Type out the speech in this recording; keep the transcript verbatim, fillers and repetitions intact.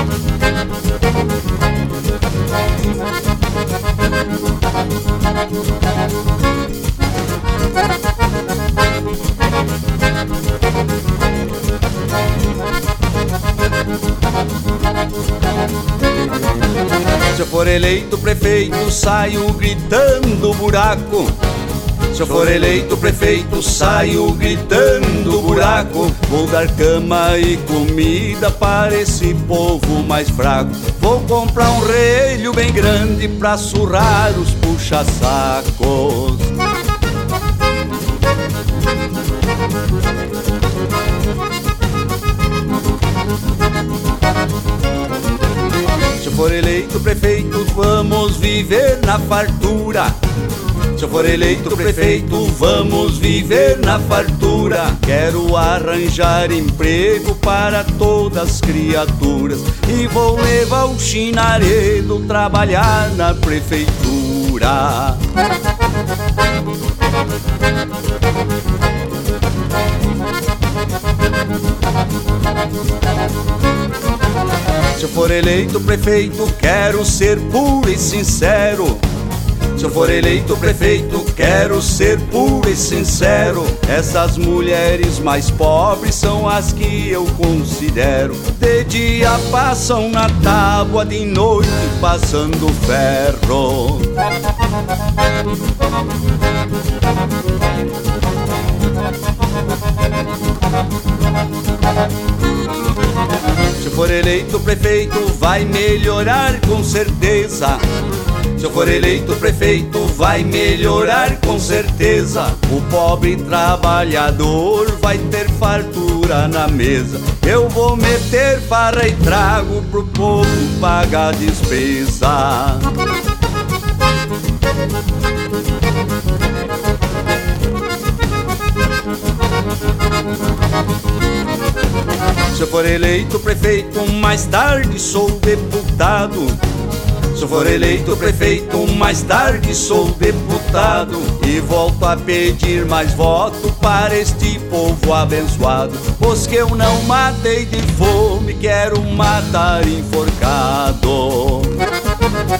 Se eu for eleito prefeito, saio gritando buraco. Se eu for eleito prefeito, saio gritando buraco. Vou dar cama e comida para esse povo mais fraco. Vou comprar um relho bem grande pra surrar os puxa-sacos. Se eu for eleito prefeito, vamos viver na fartura. Se eu for eleito prefeito, vamos viver na fartura. Quero arranjar emprego para todas as criaturas e vou levar o chinaredo trabalhar na prefeitura. Se eu for eleito prefeito, quero ser puro e sincero. Se eu for eleito prefeito, quero ser puro e sincero. Essas mulheres mais pobres são as que eu considero. De dia passam na tábua, de noite passando ferro. Se eu for eleito prefeito, vai melhorar com certeza. Se eu for eleito prefeito, vai melhorar com certeza. O pobre trabalhador vai ter fartura na mesa. Eu vou meter farra e trago pro povo pagar despesa. Se eu for eleito prefeito, mais tarde sou deputado. Se eu for eleito prefeito, mais tarde sou deputado e volto a pedir mais voto para este povo abençoado. Os que eu não matei de fome, quero matar enforcado.